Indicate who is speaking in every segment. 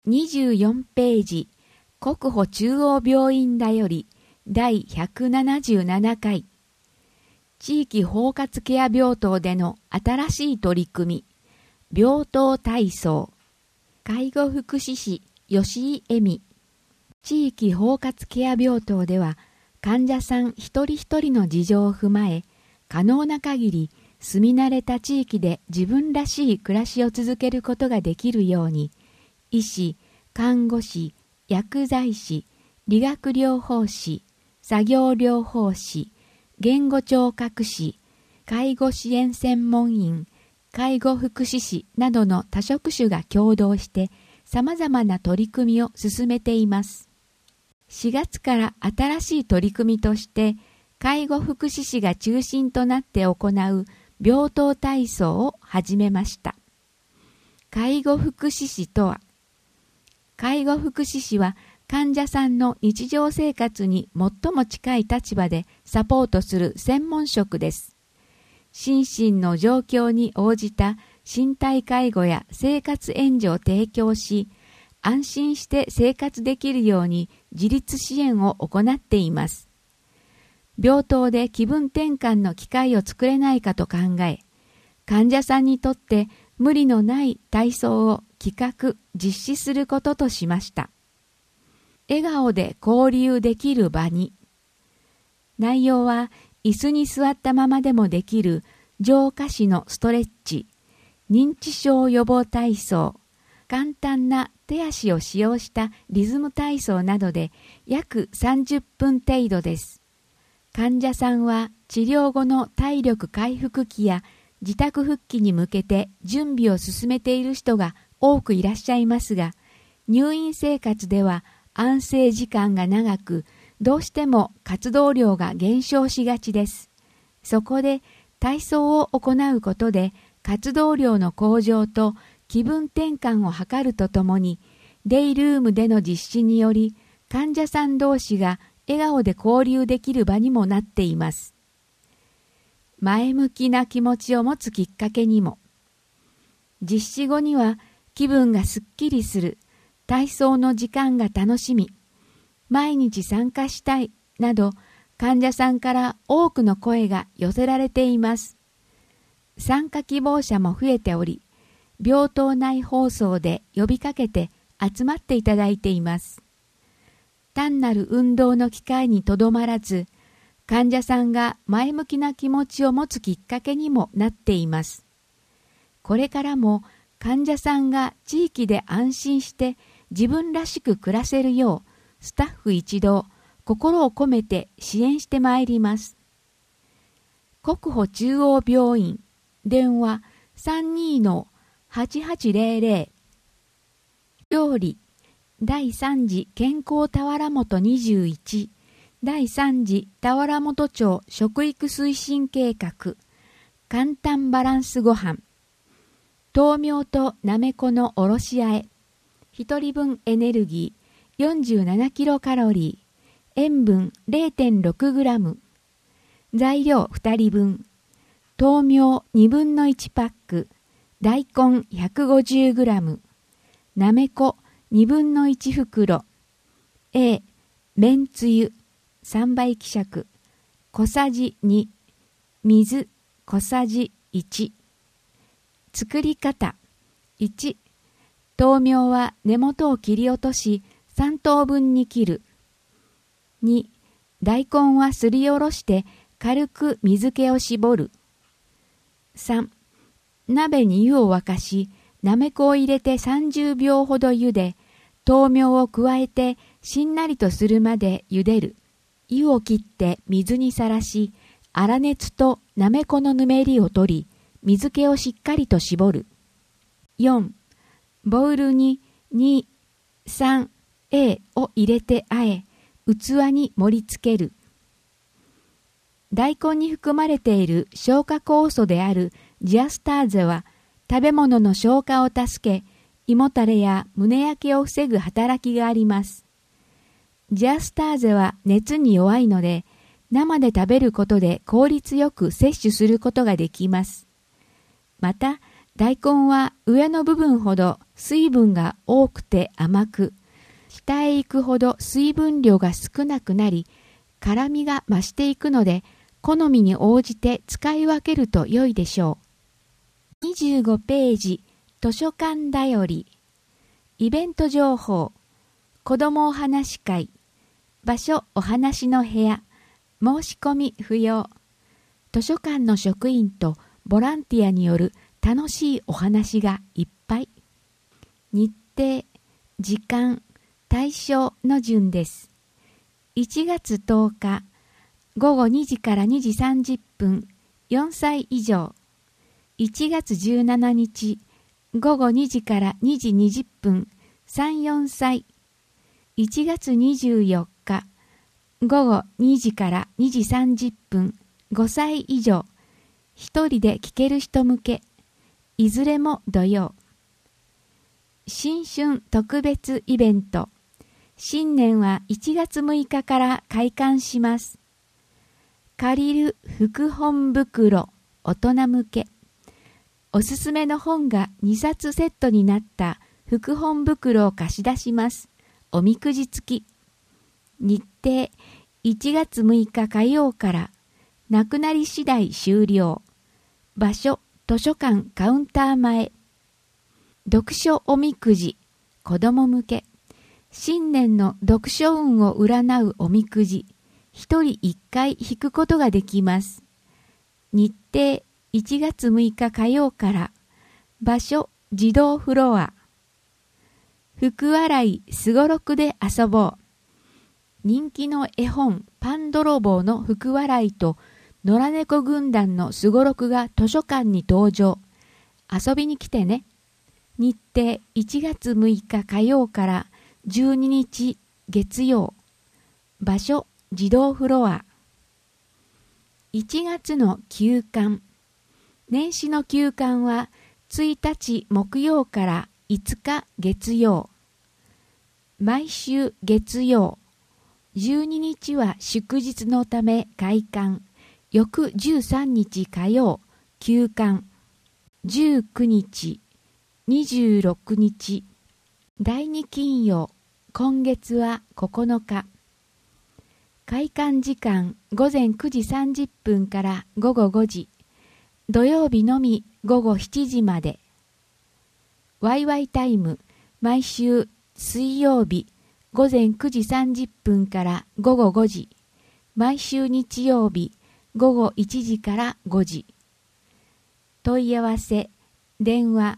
Speaker 1: 24ページ、国保中央病院だより第177回、地域包括ケア病棟での新しい取り組み、病棟体操、介護福祉士吉井恵美。地域包括ケア病棟では、患者さん一人一人の事情を踏まえ、可能な限り住み慣れた地域で自分らしい暮らしを続けることができるように、医師、看護師、薬剤師、理学療法士、作業療法士、言語聴覚士、介護支援専門員、介護福祉士などの多職種が共同して様々な取り組みを進めています。4月から新しい取り組みとして介護福祉士が中心となって行う病棟体操を始めました。介護福祉士とは、介護福祉士は患者さんの日常生活に最も近い立場でサポートする専門職です。心身の状況に応じた身体介護や生活援助を提供し、安心して生活できるように自立支援を行っています。病棟で気分転換の機会を作れないかと考え、患者さんにとって無理のない体操を企画・実施することとしました。笑顔で交流できる場に。内容は椅子に座ったままでもできる上下肢のストレッチ、認知症予防体操、簡単な手足を使用したリズム体操などで約30分程度です。患者さんは治療後の体力回復期や自宅復帰に向けて準備を進めている人が多くいらっしゃいますが、入院生活では安静時間が長く、どうしても活動量が減少しがちです。そこで体操を行うことで活動量の向上と気分転換を図るとともに、デイルームでの実施により患者さん同士が笑顔で交流できる場にもなっています。前向きな気持ちを持つきっかけにも。実施後には気分がすっきりする、体操の時間が楽しみ、毎日参加したいなど患者さんから多くの声が寄せられています。参加希望者も増えており、病棟内放送で呼びかけて集まっていただいています。単なる運動の機会にとどまらず、患者さんが前向きな気持ちを持つきっかけにもなっています。これからも患者さんが地域で安心して自分らしく暮らせるよう、スタッフ一同、心を込めて支援してまいります。国保中央病院、電話 32-8800。病理、第3次健康田原本21、第3次田原本町食育推進計画、簡単バランスご飯、豆苗となめこのおろしあえ、1人分エネルギー47キロカロリー、塩分 0.6 グラム、材料2人分、豆苗2分の1パック、大根150グラム、なめこ2分の1袋、めんつゆ3倍希釈、小さじ2、水小さじ1。作り方。1、豆苗は根元を切り落とし3等分に切る。2、大根はすりおろして軽く水気を絞る。3、鍋に湯を沸かし、なめこを入れて30秒ほど茹で、豆苗を加えてしんなりとするまで茹でる。湯を切って水にさらし、粗熱となめこのぬめりを取り、水気をしっかりと絞る。4、ボウルに2、3、を入れてあえ、器に盛り付ける。大根に含まれている消化酵素であるジアスターゼは、食べ物の消化を助け、胃もたれや胸焼けを防ぐ働きがあります。ジアスターゼは熱に弱いので、生で食べることで効率よく摂取することができます。また、 大根は上の部分ほど水分が多くて甘く、下へ行くほど水分量が少なくなり、辛みが増していくので、好みに応じて使い分けると良いでしょう。25ページ、図書館だより。イベント情報、子どもお話会、場所お話の部屋、申し込み不要。図書館の職員とボランティアによる楽しいお話がいっぱい。日程、時間、対象の順です。1月10日、午後2時から2時30分、4歳以上。1月17日、午後2時から2時20分、3、4歳。1月24日、午後2時から2時30分、5歳以上。一人で聞ける人向け。いずれも土曜。新春特別イベント。新年は1月6日から開館します。借りる副本袋、大人向け。おすすめの本が2冊セットになった副本袋を貸し出します。おみくじ付き。日程、1月6日火曜から。なくなり次第終了。場所、図書館カウンター前。読書おみくじ、子供向け。新年の読書運を占うおみくじ。一人一回引くことができます。日程、1月6日火曜から。場所、児童フロア。福笑いすごろくで遊ぼう。人気の絵本パン泥棒の福笑いと野良猫軍団のすごろくが図書館に登場。遊びに来てね。日程1月6日火曜から12日月曜。場所、児童フロア。1月の休館。年始の休館は1日木曜から5日月曜。毎週月曜。12日は祝日のため開館。翌13日火曜、休館。19日、26日。第2金曜、今月は9日。開館時間午前9時30分から午後5時。土曜日のみ午後7時まで。ワイワイタイム、毎週水曜日午前9時30分から午後5時。毎週日曜日午後1時から5時。問い合わせ、電話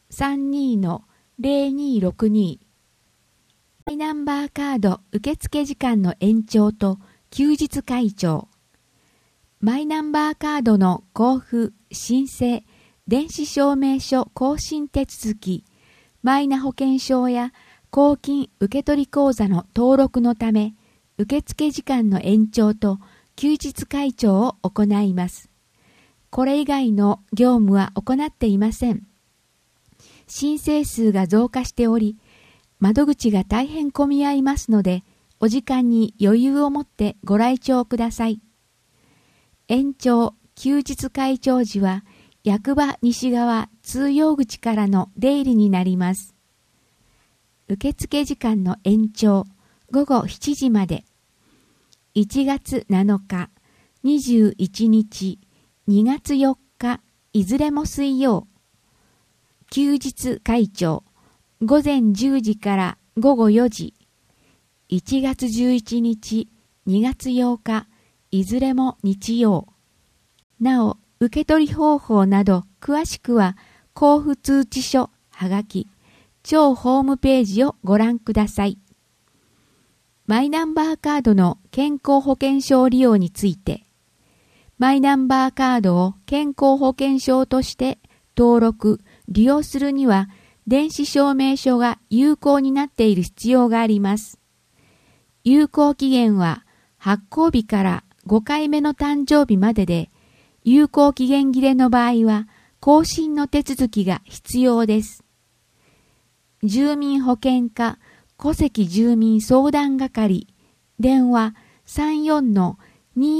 Speaker 1: 32-0262。マイナンバーカード受付時間の延長と休日開帳。マイナンバーカードの交付、申請、電子証明書更新手続き、マイナ保険証や公金受取口座の登録のため、受付時間の延長と休日開帳を行います。これ以外の業務は行っていません。申請数が増加しており、窓口が大変混み合いますので、お時間に余裕を持ってご来庁ください。延長・休日開帳時は、役場西側通用口からの出入りになります。受付時間の延長、午後7時まで。1月7日、21日、2月4日、いずれも水曜。休日開帳、午前10時から午後4時。1月11日、2月8日、いずれも日曜。なお、受取方法など詳しくは、交付通知書、はがき、庁ホームページをご覧ください。マイナンバーカードの健康保険証利用について、マイナンバーカードを健康保険証として登録、利用するには、電子証明書が有効になっている必要があります。有効期限は発行日から5回目の誕生日までで、有効期限切れの場合は更新の手続きが必要です。住民保険課戸籍住民相談係電話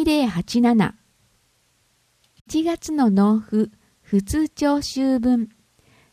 Speaker 1: 34-2087。1月の納付普通徴収分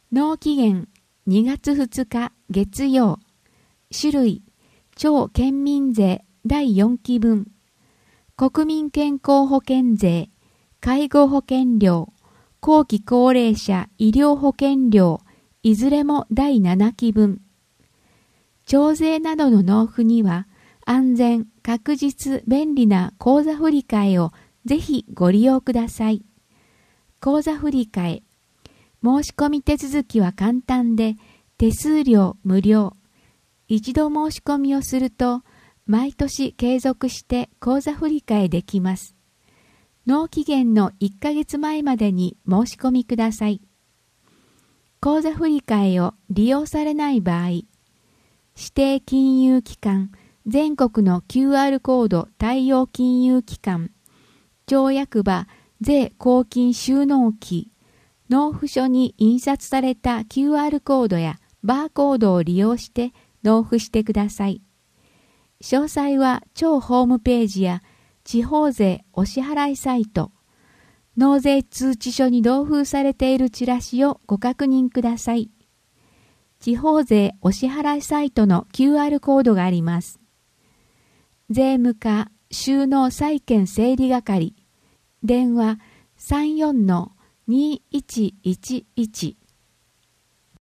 Speaker 1: 納期限2月2日月曜。種類、超県民税第4期分。国民健康保険税、介護保険料、後期高齢者医療保険料、いずれも第7期分。徴税などの納付には、安全、確実、便利な口座振替をぜひご利用ください。口座振替。申し込み手続きは簡単で、手数料無料。一度申し込みをすると、毎年継続して口座振替できます。納期限の1ヶ月前までに申し込みください。口座振替を利用されない場合、指定金融機関、全国の QR コード対応金融機関、町役場税公金収納機、納付書に印刷された QR コードやバーコードを利用して納付してください。詳細は町ホームページや地方税お支払いサイト、納税通知書に同封されているチラシをご確認ください。地方税お支払いサイトの QR コードがあります。税務課収納債権整理係、電話 34-2111